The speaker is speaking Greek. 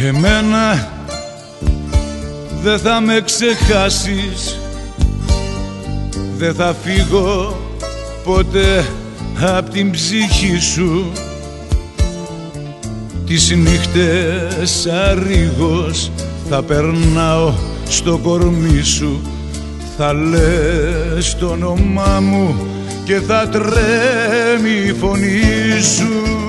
Εμένα δεν θα με ξεχάσεις, δεν θα φύγω ποτέ απ' την ψυχή σου. Τις νύχτες σαν ρίγος θα περνάω στο κορμί σου. Θα λες το όνομά μου και θα τρέμει η φωνή σου.